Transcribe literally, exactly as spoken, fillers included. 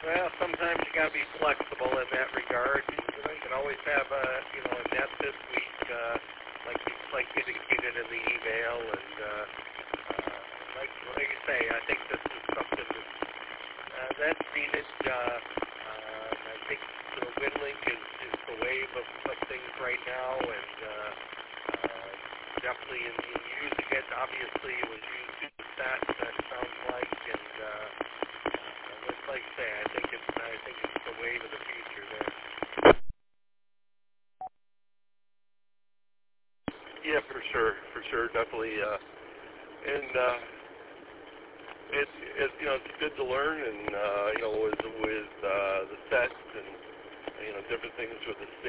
Well, sometimes you got to be flexible in that regard. You know, you can always have a, you know, a net this week, uh, like you, like you indicated in the email, and uh, uh, like, like you say, I think this is something that's, uh, that's needed. Uh, uh, I think you know, WinLink is, is the wave of, of things right now, and uh, uh, definitely in, in using it. Obviously, it was used in that. That sounds like, and. Uh, Like I say, I think it's I think it's the wave of the future there. Yeah, for sure, for sure, definitely. Uh, and uh, it's it's you know it's good to learn, and uh, you know with with uh, the sets and you know different things with the